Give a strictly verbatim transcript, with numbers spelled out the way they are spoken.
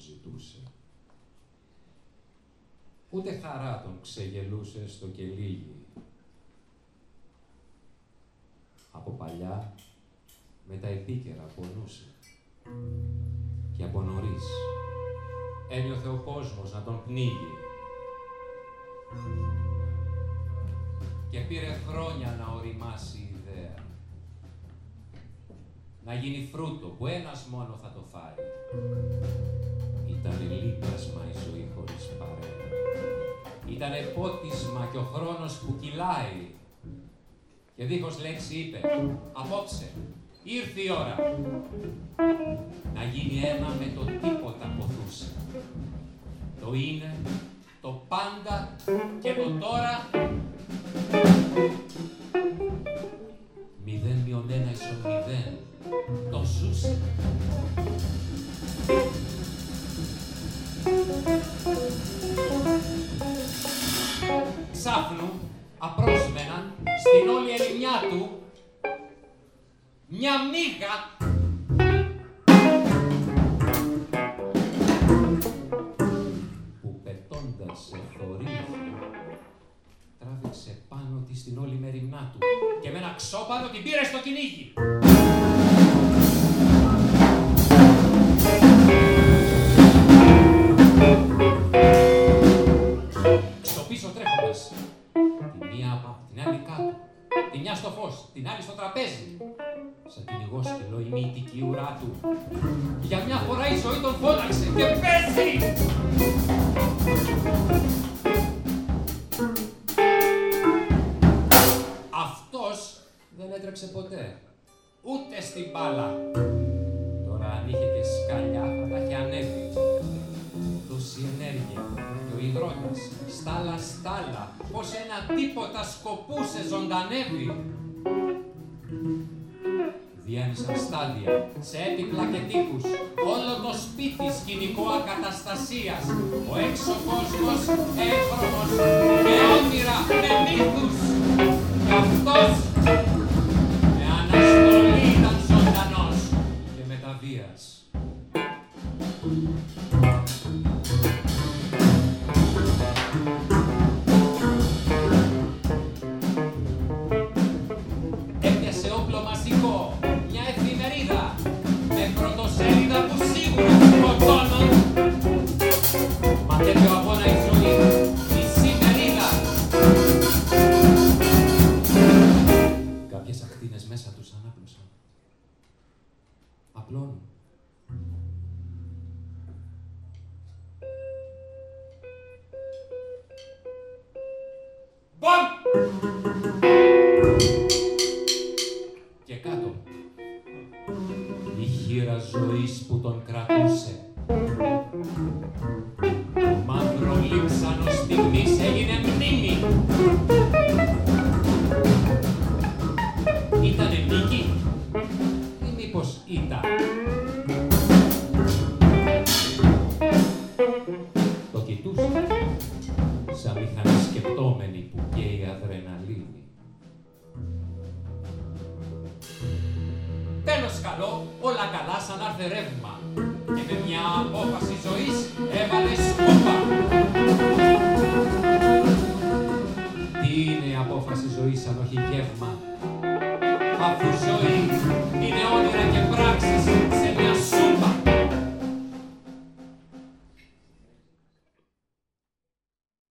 ζητούσε. Ούτε χαρά τον ξεγελούσε στο κελίγι. Από παλιά με τα επίκαιρα πονούσε. Και από νωρίς ένιωθε ο κόσμος να τον πνίγει. Και πήρε χρόνια να οριμάσει η ιδέα. Να γίνει φρούτο που ένας μόνο θα το φάει. Ήτανε λύπασμα η ζωή χωρίς παρέα. Ήτανε πότισμα κι ο χρόνος που κυλάει. Και δίχως λέξη είπε, απόψε, ήρθε η ώρα. Να γίνει ένα με το τίποτα ποθούσε. Το είναι, το πάντα και το τώρα. Μηδέν μειον ένα ίσον μηδέν. Το ζούσε. Ξάφνου, απρόσμενα, στην όλη ερημιά του, μια μύγα που πετώντας σε θορύβη τράβηξε πάνω της την όλη μεριμνά του και με ένα ξόπαδο την πήρε στο κυνήγι. Στο πίσω τρέχοντας, τη μία από την άλλη κάτω, τη μια στο φως, την άλλη στο τραπέζι. Σαν κυνηγός κυλό η μυητική ουρά του. Για μια φορά η ζωή τον φώναξε και πέσει! Αυτός δεν έτρεξε ποτέ, ούτε στην μπάλα. Τώρα αν είχε και σκαλιά θα τα είχε ανέβει. Τόση ενέργεια και ο υδρότας, στάλα στάλα, πως ένα τίποτα σκοπούσε ζωντανεύει. Διέμισαν στάδια, σε έπιπλα και τείχους, όλο το σπίτι σκηνικό ακαταστασίας, ο έξω κόσμος έγχρωμος, με όνειρα, με μύθους. Κι αυτός με αναστολή ήταν ζωντανός και μεταβίας. Έπιασε όπλο μαζικό, μια εφημερίδα, με πρωτοσέλιδα που σίγουρα σκοτώνουν. Μα τέτοιο αγώνα η ζωή, η σημερίδα. Κάποιες ακτίνες μέσα τους ανάπλωσαν. Απλώνουν. Μπαμ! Και κάτω, η χείρα ζωής που τον κρατούσε. Το μαύρο λείψανο στιγμής έγινε μνήμη. Ήτανε νίκη ή μήπως ήταν? Το κοιτούσε σαν μηχανή σκεπτόμενη που καίει αδρεναλίνη. Τέλος καλό, όλα καλά σαν να έρθε ρεύμα και με μια απόφαση ζωής έβαλε σκούπα. Τι είναι η απόφαση ζωής αν όχι γεύμα, αφού ζωή